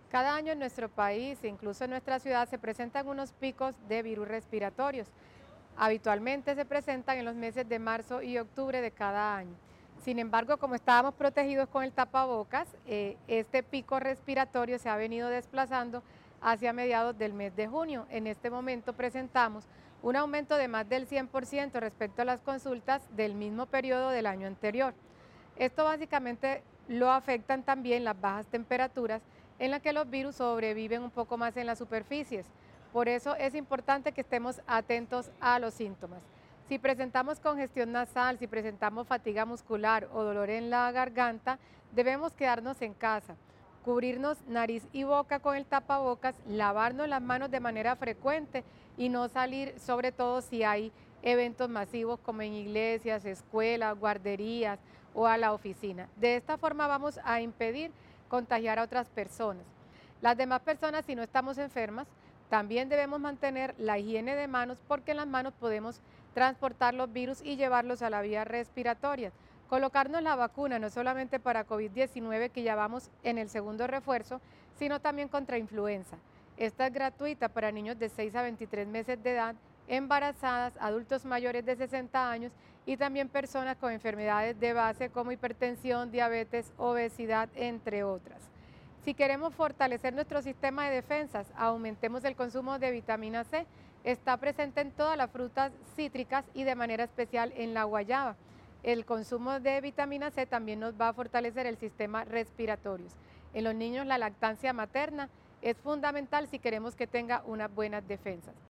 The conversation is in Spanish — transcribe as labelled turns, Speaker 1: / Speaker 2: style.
Speaker 1: Cada año en nuestro país e incluso en nuestra ciudad se presentan unos picos de virus respiratorios. Habitualmente se presentan en los meses de marzo y octubre de cada año. Sin embargo, como estábamos protegidos con el tapabocas, este pico respiratorio se ha venido desplazando hacia mediados del mes de junio. En este momento presentamos un aumento de más del 100% respecto a las consultas del mismo periodo del año anterior. Esto básicamente lo afectan también las bajas temperaturas en las que los virus sobreviven un poco más en las superficies. Por eso es importante que estemos atentos a los síntomas. Si presentamos congestión nasal, si presentamos fatiga muscular o dolor en la garganta, debemos quedarnos en casa, cubrirnos nariz y boca con el tapabocas, lavarnos las manos de manera frecuente y no salir, sobre todo si hay eventos masivos como en iglesias, escuelas, guarderías o a la oficina. De esta forma vamos a impedir contagiar a otras personas. Las demás personas, si no estamos enfermas, también debemos mantener la higiene de manos porque en las manos podemos transportar los virus y llevarlos a la vía respiratoria. Colocarnos la vacuna no solamente para COVID-19, que ya vamos en el segundo refuerzo, sino también contra influenza. Esta es gratuita para niños de 6 a 23 meses de edad, embarazadas, adultos mayores de 60 años y también personas con enfermedades de base como hipertensión, diabetes, obesidad, entre otras. Si queremos fortalecer nuestro sistema de defensas, aumentemos el consumo de vitamina C. Está presente en todas las frutas cítricas y de manera especial en la guayaba. El consumo de vitamina C también nos va a fortalecer el sistema respiratorio. En los niños la lactancia materna es fundamental si queremos que tenga unas buenas defensas.